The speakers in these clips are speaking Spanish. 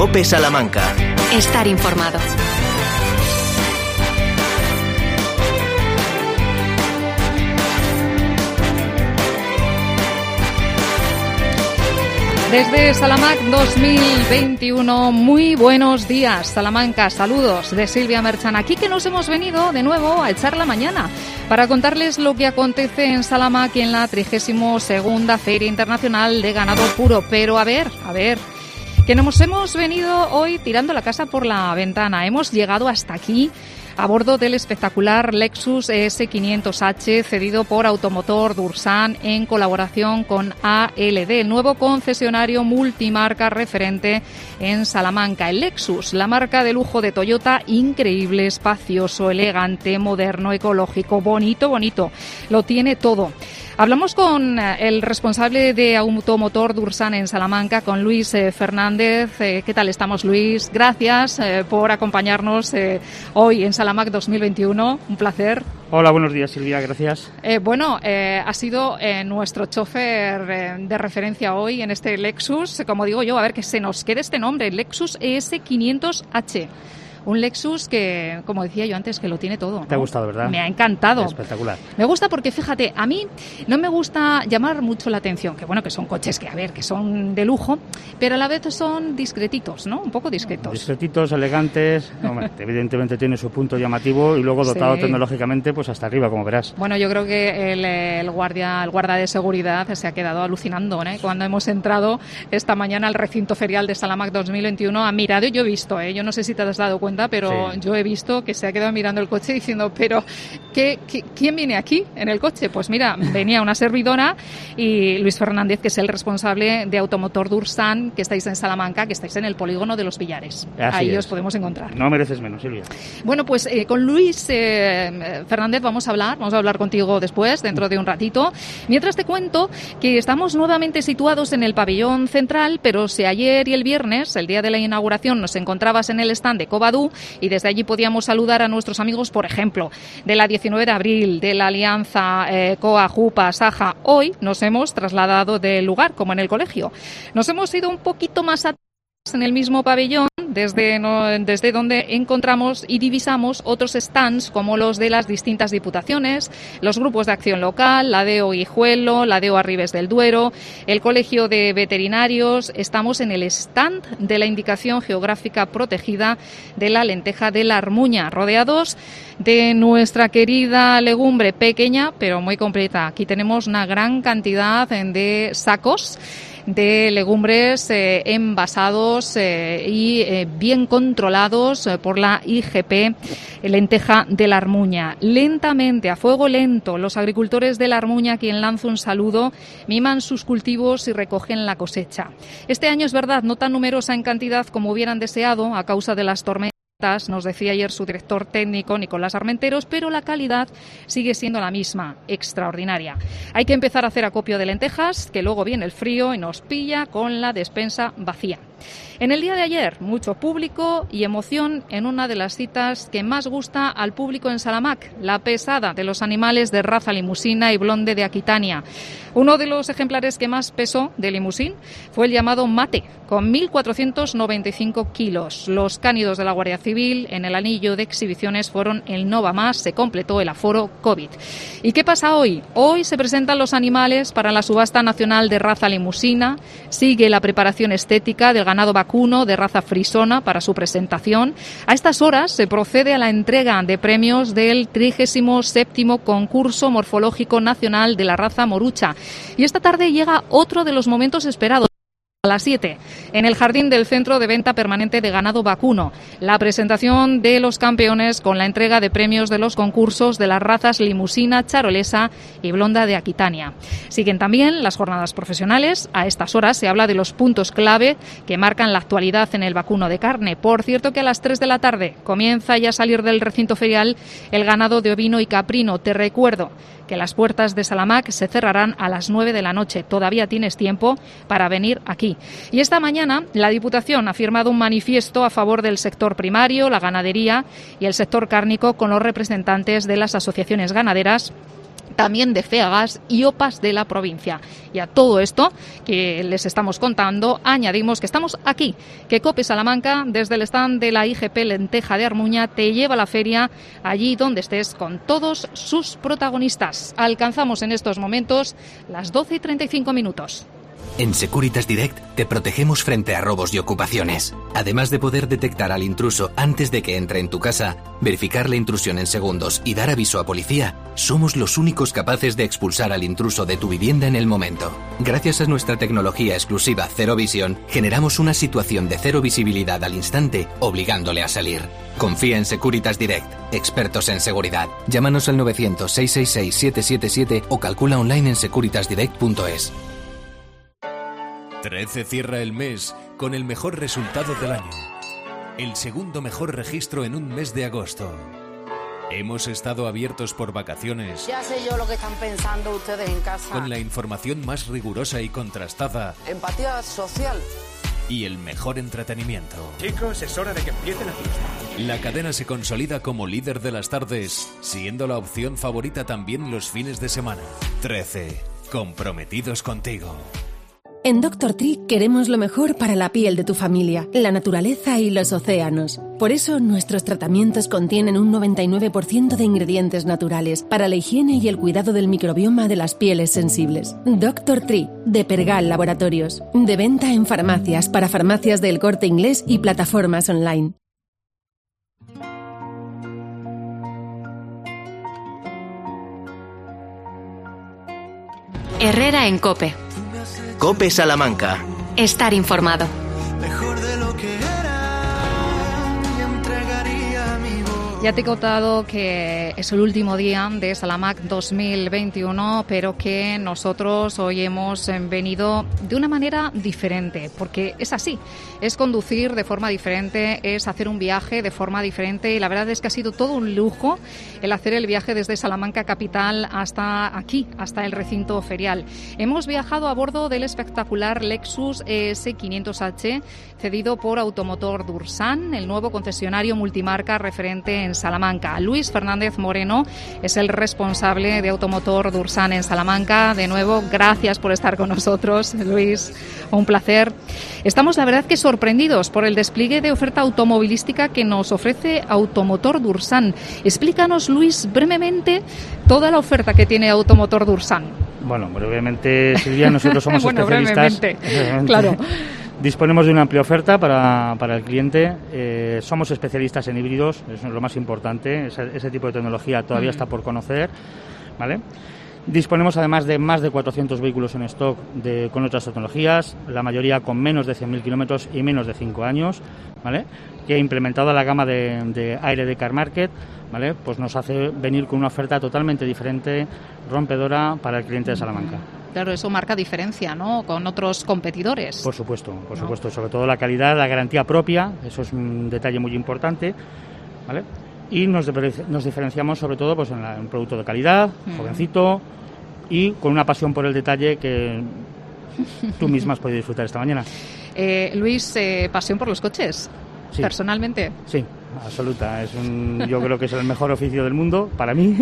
COPE Salamanca. Estar informado. Desde Salamac 2021, muy buenos días, Salamanca. Saludos de Silvia Merchan. Aquí que nos hemos venido de nuevo a echar la mañana para contarles lo que acontece en Salamac en la 32ª Feria Internacional de Ganado Puro. Pero a ver, que nos hemos venido hoy tirando la casa por la ventana. Hemos llegado hasta aquí a bordo del espectacular Lexus ES500H cedido por Automotor Dursan en colaboración con ALD, el nuevo concesionario multimarca referente en Salamanca. El Lexus, la marca de lujo de Toyota, increíble, espacioso, elegante, moderno, ecológico, bonito, lo tiene todo. Hablamos con el responsable de Automotor Dursan en Salamanca, con Luis Fernández. ¿Qué tal estamos, Luis? Gracias por acompañarnos hoy en Salamac 2021. Un placer. Hola, buenos días, Silvia, gracias. Ha sido nuestro chofer de referencia hoy en este Lexus. Como digo yo, a ver que se nos quede este nombre, Lexus ES500H. Un Lexus que, como decía yo antes, que lo tiene todo, ¿no? Te ha gustado, ¿verdad? Me ha encantado. Espectacular. Me gusta porque, fíjate, a mí no me gusta llamar mucho la atención, que bueno, que son coches que son de lujo, pero a la vez son discretitos, ¿no? Un poco discretos. Discretitos, elegantes, hombre, evidentemente tiene su punto llamativo y luego dotado tecnológicamente pues hasta arriba, como verás. Bueno, yo creo que el guardia de seguridad se ha quedado alucinando, ¿eh? Cuando hemos entrado esta mañana al recinto ferial de Salamac 2021, ha mirado y yo he visto, yo no sé si te has dado cuenta, pero sí, yo he visto que se ha quedado mirando el coche diciendo, pero ¿quién viene aquí en el coche? Pues mira, venía una servidora y Luis Fernández, que es el responsable de Automotor Dursan, que estáis en Salamanca, que estáis en el polígono de Los Villares. Ahí os podemos encontrar. No mereces menos, Silvia. Bueno, pues con Luis Fernández vamos a hablar contigo después, dentro de un ratito. Mientras te cuento que estamos nuevamente situados en el pabellón central, pero si ayer y el viernes, el día de la inauguración, nos encontrabas en el stand de Covadú, y desde allí podíamos saludar a nuestros amigos, por ejemplo, de la 19 de abril, de la Alianza COA, JUPA, SAJA. Hoy nos hemos trasladado del lugar, como en el colegio. Nos hemos ido un poquito más atrás en el mismo pabellón, desde donde encontramos y divisamos otros stands como los de las distintas diputaciones, los grupos de acción local, la DEO Guijuelo, la DEO Arribes del Duero, el Colegio de Veterinarios. Estamos en el stand de la Indicación Geográfica Protegida de la Lenteja de la Armuña, rodeados de nuestra querida legumbre, pequeña pero muy completa. Aquí tenemos una gran cantidad de sacos de legumbres envasados y bien controlados por la IGP Lenteja de la Armuña. Lentamente, a fuego lento, los agricultores de la Armuña, a quien lanzo un saludo, miman sus cultivos y recogen la cosecha. Este año es verdad, no tan numerosa en cantidad como hubieran deseado a causa de las tormentas, nos decía ayer su director técnico, Nicolás Armenteros, pero la calidad sigue siendo la misma, extraordinaria. Hay que empezar a hacer acopio de lentejas, que luego viene el frío y nos pilla con la despensa vacía. En el día de ayer, mucho público y emoción en una de las citas que más gusta al público en Salamac, la pesada de los animales de raza limusina y blonde de Aquitania. Uno de los ejemplares que más pesó de limusín fue el llamado Mate, con 1.495 kilos. Los cánidos de la Guardia Civil en el anillo de exhibiciones fueron el no va más, se completó el aforo COVID. ¿Y qué pasa hoy? Hoy se presentan los animales para la subasta nacional de raza limusina, sigue la preparación estética del ganado vacuno de raza frisona para su presentación. A estas horas se procede a la entrega de premios del 37º concurso morfológico nacional de la raza morucha. Y esta tarde llega otro de los momentos esperados. A las 7, en el jardín del Centro de Venta Permanente de Ganado Vacuno, la presentación de los campeones con la entrega de premios de los concursos de las razas limusina, charolesa y blonda de Aquitania. Siguen también las jornadas profesionales. A estas horas se habla de los puntos clave que marcan la actualidad en el vacuno de carne. Por cierto que a las 3 de la tarde comienza ya a salir del recinto ferial el ganado de ovino y caprino. Te recuerdo que las puertas de Salamac se cerrarán a las 9 de la noche. Todavía tienes tiempo para venir aquí. Y esta mañana la Diputación ha firmado un manifiesto a favor del sector primario, la ganadería y el sector cárnico con los representantes de las asociaciones ganaderas también de FEAGAS y OPAS de la provincia. Y a todo esto que les estamos contando, añadimos que estamos aquí, que COPE Salamanca, desde el stand de la IGP Lenteja de Armuña, te lleva a la feria allí donde estés con todos sus protagonistas. Alcanzamos en estos momentos las 12:35. En Securitas Direct te protegemos frente a robos y ocupaciones. Además de poder detectar al intruso antes de que entre en tu casa, verificar la intrusión en segundos y dar aviso a policía, somos los únicos capaces de expulsar al intruso de tu vivienda en el momento. Gracias a nuestra tecnología exclusiva Cero Visión, generamos una situación de cero visibilidad al instante, obligándole a salir. Confía en Securitas Direct, expertos en seguridad. Llámanos al 900-666-777 o calcula online en securitasdirect.es. 13 cierra el mes con el mejor resultado del año. El segundo mejor registro en un mes de agosto. Hemos estado abiertos por vacaciones. Ya sé yo lo que están pensando ustedes en casa. Con la información más rigurosa y contrastada. Empatía social. Y el mejor entretenimiento. Chicos, es hora de que empiece la fiesta. La cadena se consolida como líder de las tardes, siendo la opción favorita también los fines de semana. 13. Comprometidos contigo. En Dr. Tree queremos lo mejor para la piel de tu familia, la naturaleza y los océanos. Por eso nuestros tratamientos contienen un 99% de ingredientes naturales para la higiene y el cuidado del microbioma de las pieles sensibles. Dr. Tree, de Pergal Laboratorios. De venta en farmacias, para farmacias del Corte Inglés y plataformas online. Herrera en COPE. COPE Salamanca. Estar informado. Mejor de lo que era, y entregaría mi voz. Ya te he contado que es el último día de Salamac 2021, pero que nosotros hoy hemos venido de una manera diferente, porque es así, es conducir de forma diferente, es hacer un viaje de forma diferente, y la verdad es que ha sido todo un lujo el hacer el viaje desde Salamanca capital hasta aquí, hasta el recinto ferial. Hemos viajado a bordo del espectacular Lexus ES500H, cedido por Automotor Dursan, el nuevo concesionario multimarca referente en Salamanca. Luis Fernández Moreno es el responsable de Automotor Dursan en Salamanca. De nuevo, gracias por estar con nosotros, Luis, un placer. Estamos, la verdad, que sorprendidos por el despliegue de oferta automovilística que nos ofrece Automotor Dursan. Explícanos, Luis, brevemente toda la oferta que tiene Automotor Dursan. Bueno, brevemente, Silvia, nosotros somos especialistas. Brevemente, claro. Disponemos de una amplia oferta para el cliente. Somos especialistas en híbridos, eso es lo más importante. Ese tipo de tecnología todavía está por conocer, ¿vale? Disponemos además de más de 400 vehículos en stock con otras tecnologías, la mayoría con menos de 100.000 kilómetros y menos de 5 años, ¿vale? Que implementada la gama de aire de Car Market, ¿vale? Pues nos hace venir con una oferta totalmente diferente, rompedora para el cliente de Salamanca. Claro, eso marca diferencia, ¿no?, con otros competidores. Por supuesto, sobre todo la calidad, la garantía propia, eso es un detalle muy importante, ¿vale? Y nos diferenciamos sobre todo pues en un producto de calidad, jovencito y con una pasión por el detalle que tú misma has podido disfrutar esta mañana. Luis, pasión por los coches, sí. Personalmente. Sí, absoluta. Yo creo que es el mejor oficio del mundo para mí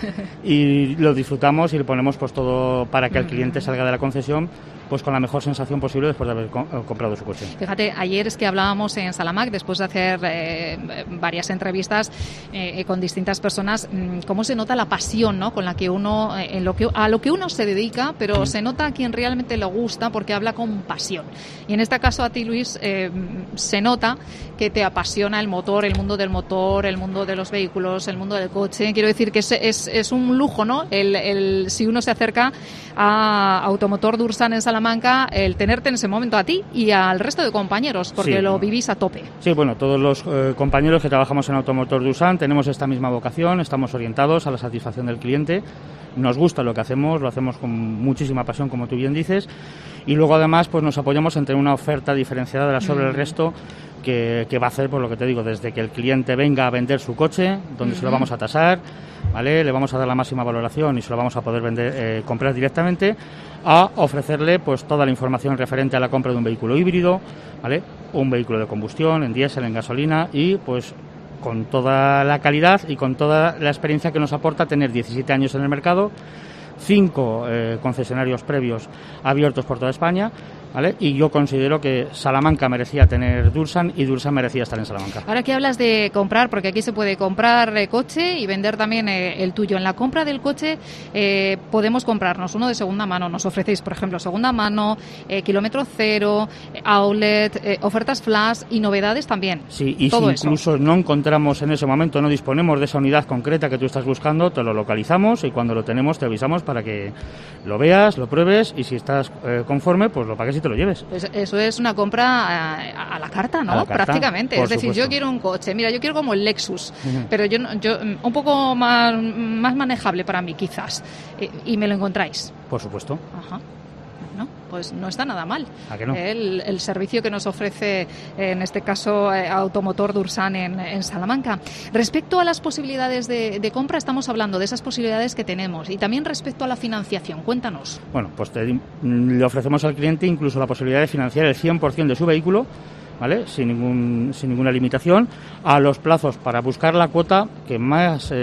y lo disfrutamos y le ponemos pues todo para que el cliente salga de la concesión pues con la mejor sensación posible después de haber comprado su coche. Fíjate, ayer es que hablábamos en Salamac, después de hacer varias entrevistas con distintas personas, cómo se nota la pasión, ¿no?, con la que uno, a lo que uno se dedica, pero se nota a quien realmente le gusta porque habla con pasión. Y en este caso a ti, Luis, se nota que te apasiona el motor, el mundo del motor, el mundo de los vehículos, el mundo del coche. Quiero decir que es un lujo, ¿no?, si uno se acerca a Automotor Dursan en Salamanca, el tenerte en ese momento a ti y al resto de compañeros, porque sí, lo vivís a tope. Sí, bueno, todos los compañeros que trabajamos en Automotor Dursan tenemos esta misma vocación, estamos orientados a la satisfacción del cliente, nos gusta lo que hacemos, lo hacemos con muchísima pasión, como tú bien dices, y luego además pues nos apoyamos en tener una oferta diferenciada sobre el resto que va a hacer, pues lo que te digo, desde que el cliente venga a vender su coche, donde se lo vamos a tasar, ¿vale?, le vamos a dar la máxima valoración y se lo vamos a poder comprar directamente, a ofrecerle pues toda la información referente a la compra de un vehículo híbrido, ¿vale?, un vehículo de combustión, en diésel, en gasolina y pues con toda la calidad y con toda la experiencia que nos aporta tener 17 años en el mercado, 5 concesionarios previos abiertos por toda España, ¿vale? Y yo considero que Salamanca merecía tener Dursan y Dursan merecía estar en Salamanca. Ahora que hablas de comprar, porque aquí se puede comprar coche y vender también el tuyo. En la compra del coche podemos comprarnos uno de segunda mano. Nos ofrecéis, por ejemplo, segunda mano, kilómetro cero, outlet, ofertas flash y novedades también. Sí, y todo si incluso no encontramos en ese momento, no disponemos de esa unidad concreta que tú estás buscando, te lo localizamos y cuando lo tenemos te avisamos para que lo veas, lo pruebes y si estás conforme, pues lo pagues y te lo lleves. Pues eso es una compra a la carta, ¿no? A la carta, prácticamente. Es decir, supuesto. yo quiero un coche, mira, yo quiero como el Lexus, pero yo un poco más manejable para mí, quizás. Y me lo encontráis. Por supuesto. Ajá. Bueno, pues no está nada mal. ¿A que no? El servicio que nos ofrece, en este caso, Automotor Dursan en Salamanca. Respecto a las posibilidades de compra, estamos hablando de esas posibilidades que tenemos. Y también respecto a la financiación, cuéntanos. Bueno, pues le ofrecemos al cliente incluso la posibilidad de financiar el 100% de su vehículo, ¿vale? Sin ninguna limitación, a los plazos para buscar la cuota que más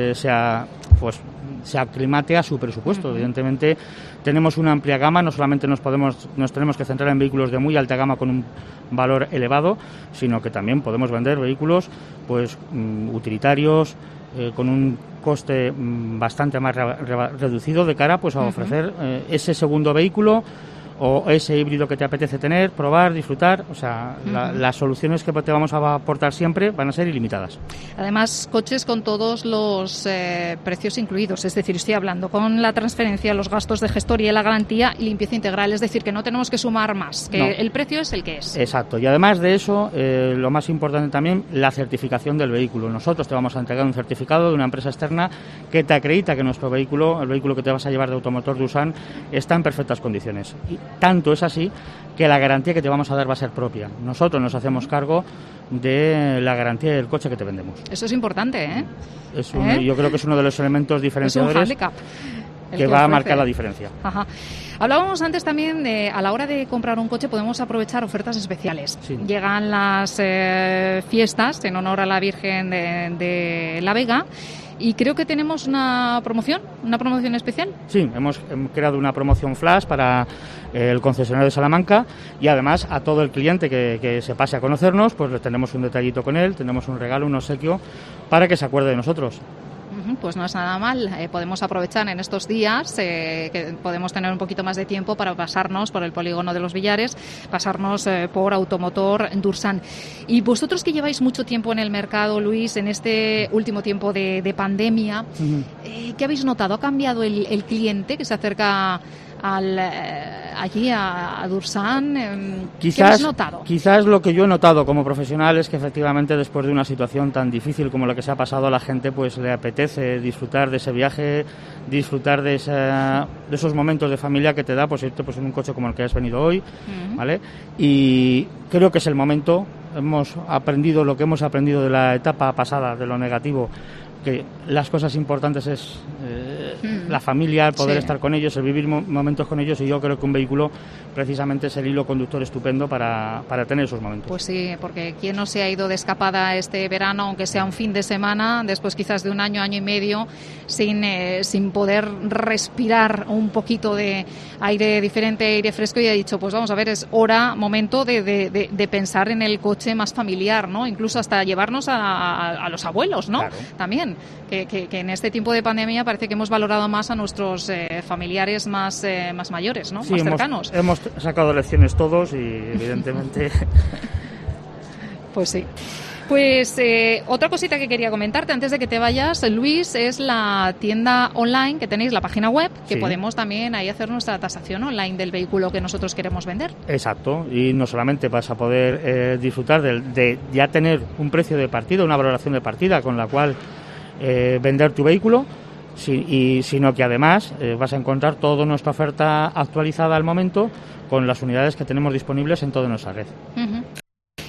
se aclimate a su presupuesto. Evidentemente tenemos una amplia gama, no solamente nos tenemos que centrar en vehículos de muy alta gama con un valor elevado, sino que también podemos vender vehículos pues utilitarios, con un coste bastante más reducido de cara pues a ofrecer ese segundo vehículo o ese híbrido que te apetece tener, probar, disfrutar. O sea, las soluciones que te vamos a aportar siempre van a ser ilimitadas. Además, coches con todos los precios incluidos, es decir, estoy hablando con la transferencia, los gastos de gestoría, la garantía y limpieza integral, es decir, que no tenemos que sumar más, que el precio es el que es. Exacto, y además de eso, lo más importante también, la certificación del vehículo. Nosotros te vamos a entregar un certificado de una empresa externa que te acredita que nuestro vehículo, el vehículo que te vas a llevar de Automotor Dursan, está en perfectas condiciones. Y tanto es así que la garantía que te vamos a dar va a ser propia. Nosotros nos hacemos cargo de la garantía del coche que te vendemos. Eso es importante, ¿eh? Yo creo que es uno de los elementos diferenciadores. Es un handicap que va a marcar la diferencia. Ajá. Hablábamos antes también de, a la hora de comprar un coche podemos aprovechar ofertas especiales. Sí. Llegan las fiestas en honor a la Virgen de la Vega. Y creo que tenemos una promoción especial. Sí, hemos creado una promoción flash para el concesionario de Salamanca y además a todo el cliente que se pase a conocernos, pues le tenemos un detallito con él, tenemos un regalo, un obsequio para que se acuerde de nosotros. Pues no es nada mal, podemos aprovechar en estos días que podemos tener un poquito más de tiempo para pasarnos por el polígono de los Villares, pasarnos por Automotor Dursan. Y vosotros que lleváis mucho tiempo en el mercado, Luis, en este último tiempo de pandemia, ¿qué habéis notado? ¿Ha cambiado el cliente que se acerca allí a Dursan? ¿Qué habéis notado? Quizás lo que yo he notado como profesional es que efectivamente después de una situación tan difícil como la que se ha pasado, a la gente pues le apetece disfrutar de ese viaje, disfrutar de esos momentos de familia que te da pues irte pues en un coche como el que has venido hoy, ¿vale? Y creo que es el momento. Hemos aprendido lo que hemos aprendido de la etapa pasada, de lo negativo, que las cosas importantes es la familia, el poder estar con ellos, el vivir momentos con ellos, y yo creo que un vehículo precisamente es el hilo conductor estupendo para tener esos momentos. Pues sí, porque ¿quién no se ha ido de escapada este verano, aunque sea un fin de semana, después quizás de un año y medio, sin poder respirar un poquito de aire diferente, aire fresco, y ha dicho, pues vamos a ver, es momento de pensar en el coche más familiar, ¿no? Incluso hasta llevarnos a los abuelos, ¿no? Claro. También, que en este tiempo de pandemia parece que hemos valorado más a nuestros familiares más mayores, ¿no? Sí, más cercanos. Hemos sacado lecciones todos y evidentemente... Pues sí. Pues otra cosita que quería comentarte antes de que te vayas, Luis, es la tienda online que tenéis, la página web, que podemos también ahí hacer nuestra tasación online del vehículo que nosotros queremos vender. Exacto, y no solamente vas a poder disfrutar de ya tener un precio de partida, una valoración de partida con la cual vender tu vehículo, sino que además vas a encontrar toda nuestra oferta actualizada al momento con las unidades que tenemos disponibles en toda nuestra red.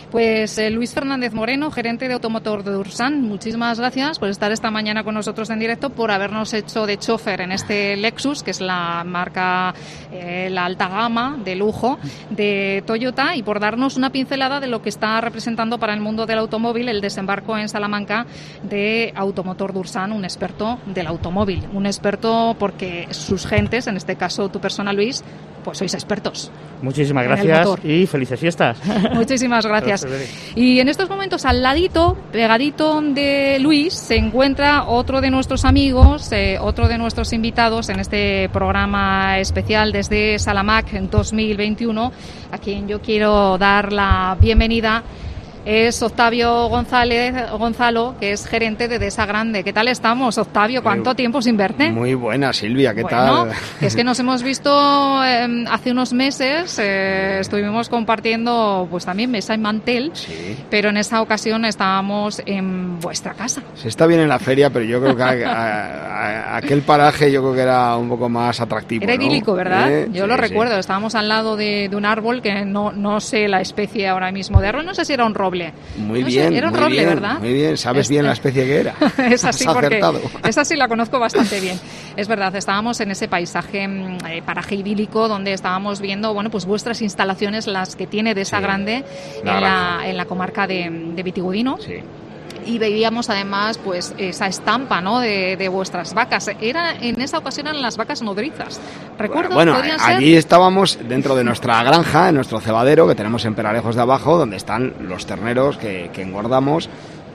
Pues Luis Fernández Moreno, gerente de Automotor de Dursan, muchísimas gracias por estar esta mañana con nosotros en directo, por habernos hecho de chofer en este Lexus, que es la marca, la alta gama de lujo de Toyota, y por darnos una pincelada de lo que está representando para el mundo del automóvil el desembarco en Salamanca de Automotor Dursan, un experto del automóvil, un experto porque sus gentes, en este caso tu persona, Luis, pues sois expertos. Muchísimas gracias y felices fiestas. Muchísimas gracias. Y en estos momentos, al ladito, pegadito de Luis, se encuentra otro de nuestros amigos, otro de nuestros invitados en este programa especial desde Salamac en 2021, a quien yo quiero dar la bienvenida. Es Octavio Gonzalo, que es gerente de Desagrande. ¿Qué tal estamos, Octavio? ¿Cuánto tiempo sin verte? Muy buena, Silvia, ¿qué tal? Es que nos hemos visto hace unos meses, estuvimos compartiendo pues también mesa y mantel, sí. Pero en esa ocasión estábamos en vuestra casa. Se está bien en la feria, pero yo creo que aquel paraje yo creo que era un poco más atractivo. Era idílico, ¿verdad? Yo lo recuerdo, sí. Estábamos al lado de un árbol que no sé la especie ahora mismo de árbol, no sé si era un roble. Muy bien, era un roble, bien, ¿verdad? Muy bien, sabes bien la especie que era. Es así, porque esa sí la conozco bastante bien. Es verdad, estábamos en ese paisaje, paraje idílico, donde estábamos viendo, bueno, pues vuestras instalaciones, las que tiene Desagrande, sí, en la comarca de Vitigudino. Sí. Y veíamos además pues esa estampa, ¿no?, de vuestras vacas. En esa ocasión eran las vacas nodrizas. ¿Recuerdo? Bueno, allí estábamos dentro de nuestra granja, en nuestro cebadero que tenemos en Peralejos de Abajo, donde están los terneros que engordamos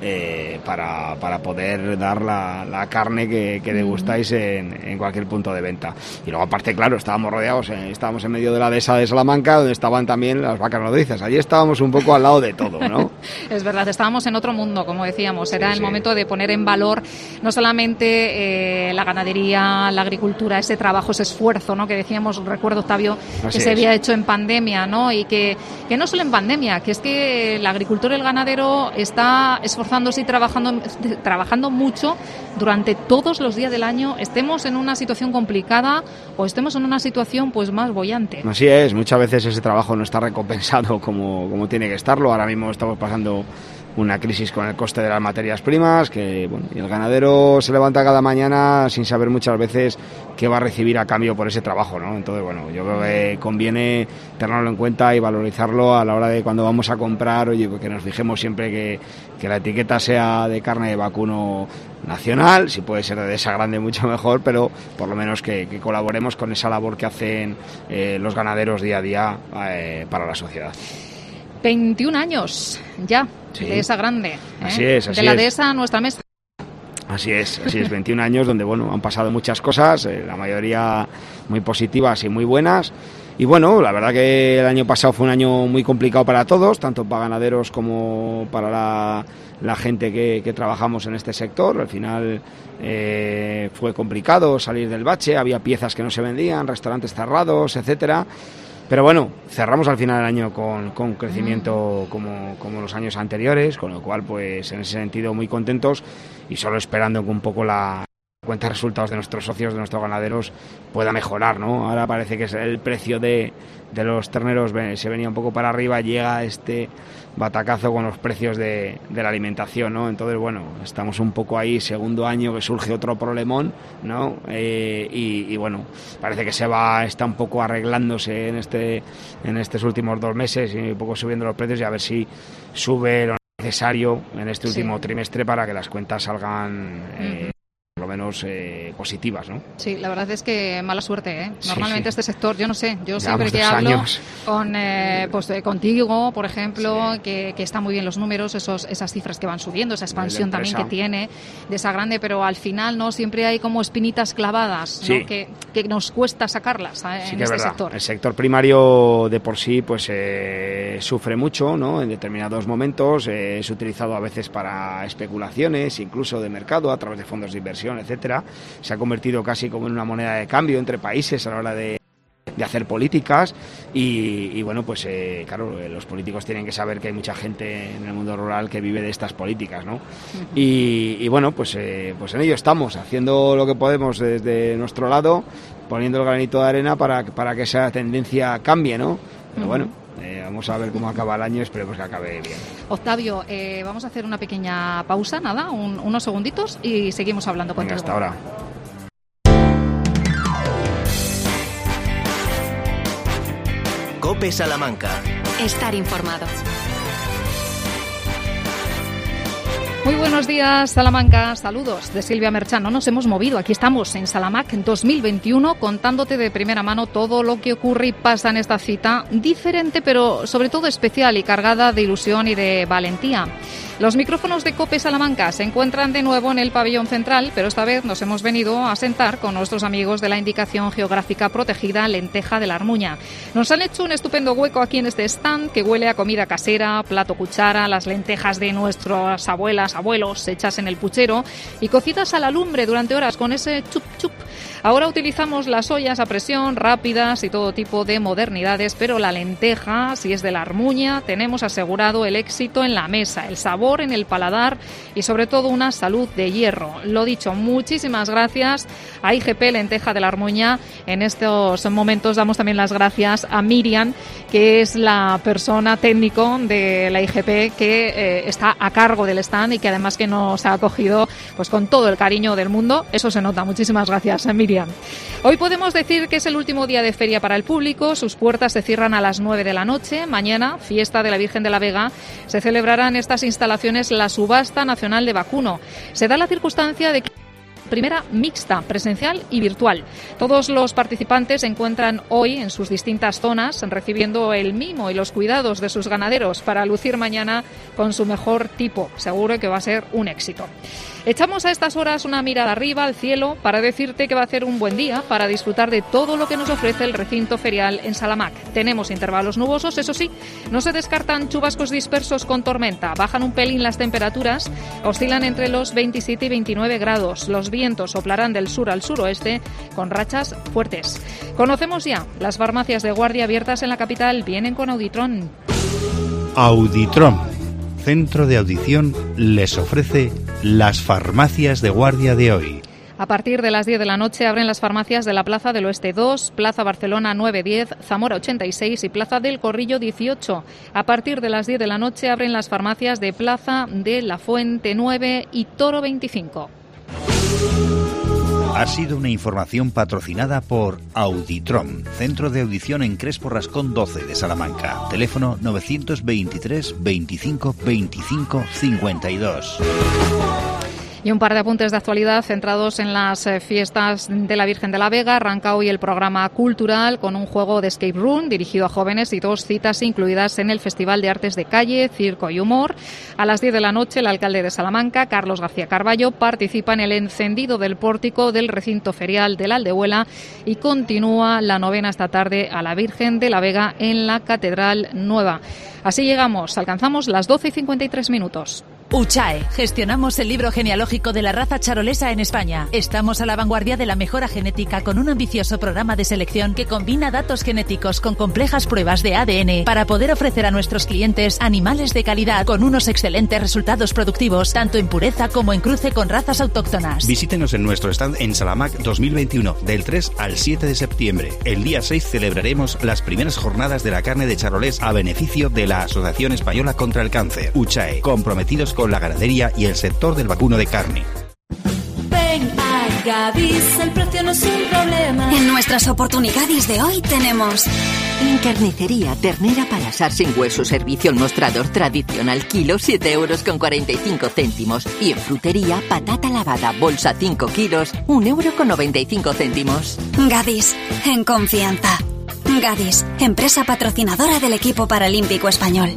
para poder dar la carne que degustáis en cualquier punto de venta. Y luego aparte, claro, estábamos rodeados, estábamos en medio de la dehesa de Salamanca, donde estaban también las vacas nodrizas. Allí estábamos un poco al lado de todo, ¿no? Es verdad, estábamos en otro mundo, como decíamos. Era el momento de poner en valor no solamente la ganadería, la agricultura, ese trabajo, ese esfuerzo, ¿no?, que decíamos, recuerdo, Octavio, que se había hecho en pandemia, ¿no? Y que no solo en pandemia, que es que el agricultor y el ganadero está esforzándose y trabajando mucho durante todos los días del año, estemos en una situación complicada o estemos en una situación pues más boyante. Así es, muchas veces ese trabajo no está recompensado como tiene que estarlo. Ahora mismo estamos pasando una crisis con el coste de las materias primas, que bueno, y el ganadero se levanta cada mañana sin saber muchas veces qué va a recibir a cambio por ese trabajo, ¿no? Entonces, bueno, yo creo que conviene tenerlo en cuenta y valorizarlo a la hora de cuando vamos a comprar, oye, que nos fijemos siempre que la etiqueta sea de carne de vacuno nacional, si puede ser de Desagrande mucho mejor, pero por lo menos que colaboremos con esa labor que hacen los ganaderos día a día para la sociedad. 21 años ya, sí, de Desagrande. Así es. De la dehesa a nuestra mesa. Así es, 21 años donde, bueno, han pasado muchas cosas, la mayoría muy positivas y muy buenas. Y bueno, la verdad que el año pasado fue un año muy complicado para todos, tanto para ganaderos como para la gente que trabajamos en este sector. Al final fue complicado salir del bache, había piezas que no se vendían, restaurantes cerrados, etcétera. Pero bueno, cerramos al final del año con crecimiento como los años anteriores, con lo cual, pues en ese sentido, muy contentos y solo esperando que un poco la cuenta de resultados de nuestros socios, de nuestros ganaderos, pueda mejorar, ¿no? Ahora parece que el precio de los terneros se venía un poco para arriba, llega este batacazo con los precios de la alimentación, ¿no? Entonces, bueno, estamos un poco ahí, segundo año que surge otro problemón, ¿no? Y bueno, parece que está un poco arreglándose en estos últimos 2 meses y un poco subiendo los precios y a ver si sube lo necesario en este último trimestre para que las cuentas salgan por lo menos positivas, ¿no? Sí, la verdad es que mala suerte, ¿eh? Normalmente este sector, yo no sé, yo siempre Llevamos que 2 hablo años. contigo, por ejemplo, que están muy bien los números, esas cifras que van subiendo, esa expansión también que tiene Desagrande, pero al final no siempre hay como espinitas clavadas, ¿no? Que nos cuesta sacarlas en este sector. El sector primario de por sí pues sufre mucho, ¿no? En determinados momentos es utilizado a veces para especulaciones, incluso de mercado, a través de fondos de inversión, etcétera. Se ha convertido casi como en una moneda de cambio entre países a la hora de hacer políticas y bueno, pues claro, los políticos tienen que saber que hay mucha gente en el mundo rural que vive de estas políticas, ¿no? Y bueno, pues en ello estamos, haciendo lo que podemos desde nuestro lado, poniendo el granito de arena para que esa tendencia cambie, ¿no? Pero bueno, vamos a ver cómo acaba el año, esperemos que acabe bien. Octavio, vamos a hacer una pequeña pausa, nada, unos segunditos y seguimos hablando contigo. Hasta ahora. COPE Salamanca. Estar informado. Muy buenos días, Salamanca. Saludos de Silvia Merchán. No nos hemos movido. Aquí estamos en Salamac 2021 contándote de primera mano todo lo que ocurre y pasa en esta cita diferente, pero sobre todo especial y cargada de ilusión y de valentía. Los micrófonos de COPE Salamanca se encuentran de nuevo en el pabellón central, pero esta vez nos hemos venido a sentar con nuestros amigos de la Indicación Geográfica Protegida Lenteja de la Armuña. Nos han hecho un estupendo hueco aquí en este stand que huele a comida casera, plato cuchara, las lentejas de nuestras abuelas, abuelos hechas en el puchero y cocidas a la lumbre durante horas con ese chup chup. Ahora utilizamos las ollas a presión rápidas y todo tipo de modernidades, pero la lenteja, si es de la Armuña, tenemos asegurado el éxito en la mesa, el sabor en el paladar y sobre todo una salud de hierro. Lo dicho, muchísimas gracias a IGP Lenteja de la Armuña. En estos momentos damos también las gracias a Miriam, que es la persona técnico de la IGP que está a cargo del stand y que además que nos ha acogido pues con todo el cariño del mundo. Eso se nota. Muchísimas gracias, Miriam. Hoy podemos decir que es el último día de feria para el público. Sus puertas se cierran a las 9 de la noche. Mañana, fiesta de la Virgen de la Vega, se celebrará en estas instalaciones la subasta nacional de vacuno. Se da la circunstancia de que primera mixta, presencial y virtual. Todos los participantes se encuentran hoy en sus distintas zonas recibiendo el mimo y los cuidados de sus ganaderos para lucir mañana con su mejor tipo. Seguro que va a ser un éxito. Echamos a estas horas una mirada arriba al cielo para decirte que va a ser un buen día para disfrutar de todo lo que nos ofrece el recinto ferial en Salamac. Tenemos intervalos nubosos, eso sí, no se descartan chubascos dispersos con tormenta. Bajan un pelín las temperaturas, oscilan entre los 27 y 29 grados. Los vientos soplarán del sur al suroeste con rachas fuertes. Conocemos ya las farmacias de guardia abiertas en la capital. Vienen con Auditron. Auditron, centro de audición, les ofrece las farmacias de guardia de hoy. A partir de las 10 de la noche abren las farmacias de la Plaza del Oeste 2, Plaza Barcelona 9-10, Zamora 86 y Plaza del Corrillo 18. A partir de las 10 de la noche abren las farmacias de Plaza de la Fuente 9 y Toro 25. Ha sido una información patrocinada por Auditron, centro de audición en Crespo Rascón 12 de Salamanca. Teléfono 923 25 25 52. Y un par de apuntes de actualidad centrados en las fiestas de la Virgen de la Vega. Arranca hoy el programa cultural con un juego de escape room dirigido a jóvenes y 2 citas incluidas en el Festival de Artes de Calle, Circo y Humor. A las 10 de la noche, el alcalde de Salamanca, Carlos García Carballo, participa en el encendido del pórtico del recinto ferial de la Aldehuela y continúa la novena esta tarde a la Virgen de la Vega en la Catedral Nueva. Así llegamos, alcanzamos las 12:53. UCHAE. Gestionamos el libro genealógico de la raza charolesa en España. Estamos a la vanguardia de la mejora genética con un ambicioso programa de selección que combina datos genéticos con complejas pruebas de ADN para poder ofrecer a nuestros clientes animales de calidad con unos excelentes resultados productivos, tanto en pureza como en cruce con razas autóctonas. Visítenos en nuestro stand en Salamac 2021, del 3 al 7 de septiembre. El día 6 celebraremos las primeras jornadas de la carne de charolés a beneficio de la Asociación Española contra el Cáncer. UCHAE, comprometidos con la ganadería y el sector del vacuno de carne. Ven a Gadis, el precio no es un problema. En nuestras oportunidades de hoy tenemos... En carnicería, ternera para asar sin hueso, servicio al mostrador tradicional, kilo 7,45 €. Y en frutería, patata lavada, bolsa 5 kilos, 1,95 €. Gadis, en confianza. Gadis, empresa patrocinadora del equipo paralímpico español.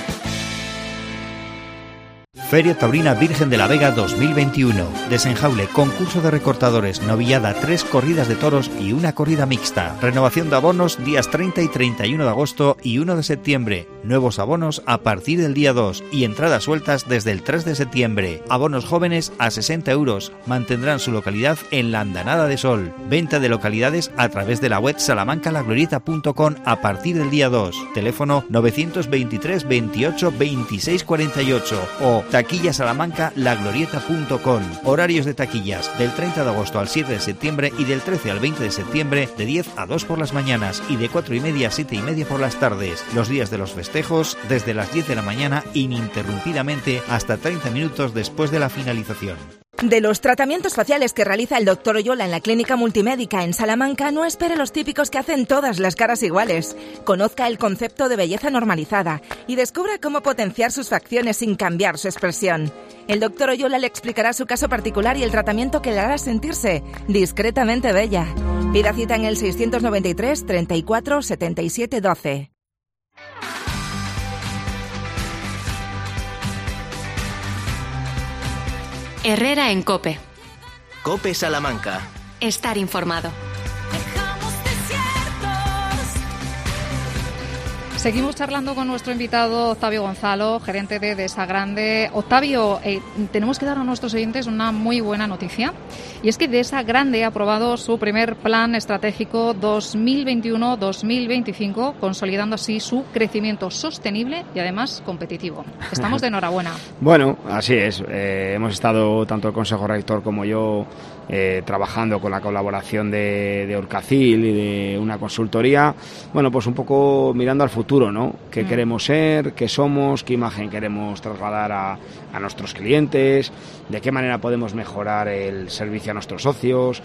Feria Taurina Virgen de la Vega 2021. Desenjaule, concurso de recortadores, novillada, 3 corridas de toros y una corrida mixta. Renovación de abonos días 30 y 31 de agosto y 1 de septiembre. Nuevos abonos a partir del día 2 y entradas sueltas desde el 3 de septiembre. Abonos jóvenes a 60 €. Mantendrán su localidad en la Andanada de Sol. Venta de localidades a través de la web salamancalaglorieta.com a partir del día 2. Teléfono 923 28 26 48 o taquillasalamanca.laglorieta.com. Horarios de taquillas del 30 de agosto al 7 de septiembre y del 13 al 20 de septiembre de 10 a 2 por las mañanas y de 4:30 a 7:30 por las tardes. Los días de los festejos desde las 10 de la mañana ininterrumpidamente hasta 30 minutos después de la finalización. De los tratamientos faciales que realiza el Dr. Oyola en la Clínica Multimédica en Salamanca, no espere los típicos que hacen todas las caras iguales. Conozca el concepto de belleza normalizada y descubra cómo potenciar sus facciones sin cambiar su expresión. El Dr. Oyola le explicará su caso particular y el tratamiento que le hará sentirse discretamente bella. Pida cita en el 693 34 77 12. Herrera en COPE. COPE Salamanca. Estar informado. Seguimos charlando con nuestro invitado Octavio Gonzalo, gerente de Desagrande. Octavio, tenemos que dar a nuestros oyentes una muy buena noticia, y es que Desagrande ha aprobado su primer plan estratégico 2021-2025, consolidando así su crecimiento sostenible y además competitivo. Estamos de enhorabuena. Bueno, así es. Hemos estado, tanto el Consejo Rector como yo, trabajando con la colaboración de Orcacil y de una consultoría, bueno, pues un poco mirando al futuro, ¿no? ¿Qué queremos ser? ¿Qué somos? ¿Qué imagen queremos trasladar a nuestros clientes? ¿De qué manera podemos mejorar el servicio a nuestros socios?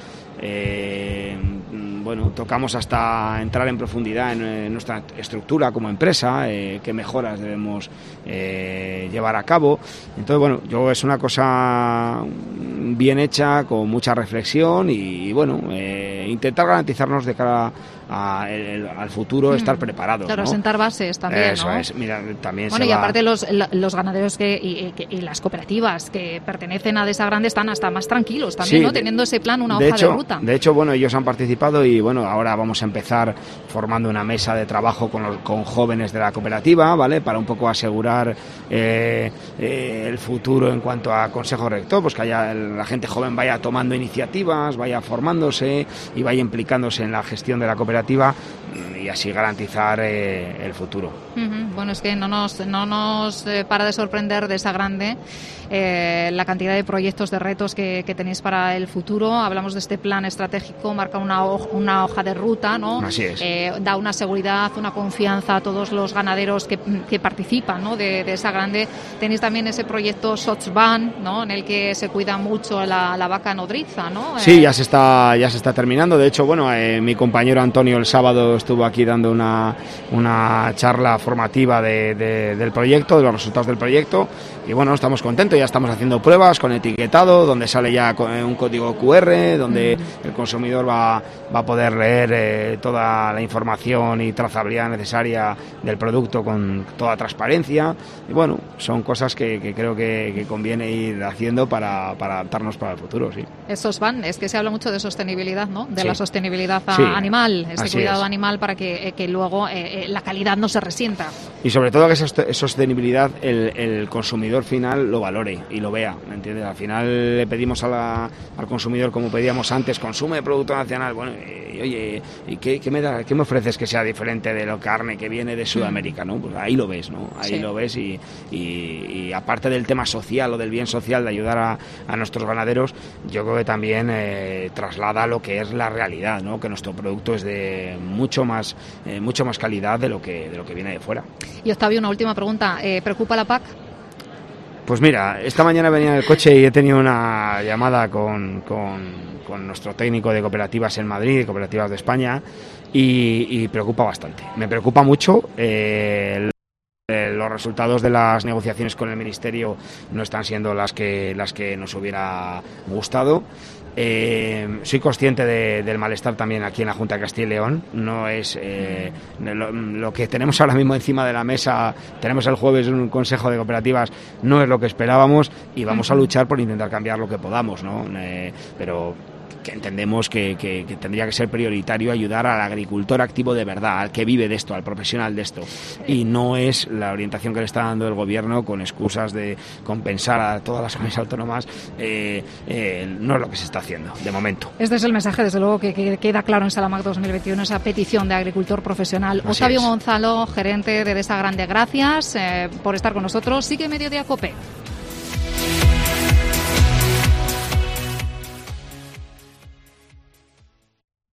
Bueno, tocamos hasta entrar en profundidad en nuestra estructura como empresa, qué mejoras debemos llevar a cabo. Entonces, bueno, es una cosa bien hecha, con mucha reflexión y bueno, intentar garantizarnos de cara al futuro estar preparados. Claro, ¿no? Sentar bases también, Eso ¿no? es, mira, también bueno, y aparte los ganaderos y las cooperativas que pertenecen a Desagrande están hasta más tranquilos también, sí, ¿no? Teniendo ese plan, una hoja de ruta. De hecho, bueno, ellos han participado y bueno, ahora vamos a empezar formando una mesa de trabajo con jóvenes de la cooperativa, ¿vale? Para un poco asegurar el futuro en cuanto a Consejo Rector, pues que la gente joven vaya tomando iniciativas, vaya formándose y vaya implicándose en la gestión de la cooperativa y así garantizar el futuro. Bueno, es que no nos para de sorprender Desagrande la cantidad de proyectos, de retos que tenéis para el futuro. Hablamos de este plan estratégico, marca una hoja de ruta, ¿no? Así es. Da una seguridad, una confianza a todos los ganaderos que participan, ¿no? de Desagrande. Tenéis también ese proyecto Sochban, ¿no? En el que se cuida mucho la vaca nodriza, ¿no? Sí, ya se está terminando. De hecho, bueno, mi compañero Antonio el sábado estuvo aquí dando una charla formativa del proyecto, de los resultados del proyecto, y bueno, estamos contentos. Ya estamos haciendo pruebas con etiquetado, donde sale ya un código QR, donde el consumidor va a poder leer toda la información y trazabilidad necesaria del producto con toda transparencia. Y bueno, son cosas que creo que conviene ir haciendo para adaptarnos para el futuro, sí. Esos van, es que se habla mucho de sostenibilidad, ¿no? De sí. La sostenibilidad animal, ese cuidado animal, para que luego la calidad no se resienta. Y sobre todo que esa sostenibilidad el consumidor final lo valore y lo vea, ¿me entiendes? Al final le pedimos al consumidor, como pedíamos antes, consume producto nacional. Bueno, oye, ¿y qué me ofreces que sea diferente de la carne que viene de Sudamérica, ¿no? Pues ahí lo ves, ¿no? Ahí lo ves y aparte del tema social o del bien social de ayudar a nuestros ganaderos, yo creo que también traslada lo que es la realidad, ¿no? Que nuestro producto es de mucho más calidad de lo que viene de fuera. Y Octavio, una última pregunta. ¿Preocupa la PAC? Pues mira, esta mañana venía en el coche y he tenido una llamada con nuestro técnico de cooperativas en Madrid, de Cooperativas de España, y preocupa bastante. Me preocupa mucho. Los resultados de las negociaciones con el Ministerio no están siendo las que nos hubiera gustado. Soy consciente del malestar también aquí en la Junta de Castilla y León. No es lo que tenemos ahora mismo encima de la mesa. Tenemos el jueves un consejo de cooperativas, no es lo que esperábamos y vamos a luchar por intentar cambiar lo que podamos, ¿no? Pero entendemos que tendría que ser prioritario ayudar al agricultor activo de verdad, al que vive de esto, al profesional de esto. Y no es la orientación que le está dando el Gobierno con excusas de compensar a todas las comunidades autónomas. No es lo que se está haciendo, de momento. Este es el mensaje, desde luego, que queda claro en Salamac 2021, esa petición de agricultor profesional. Octavio Gonzalo, gerente de Desa Grande, gracias por estar con nosotros. Sigue Mediodía COPE.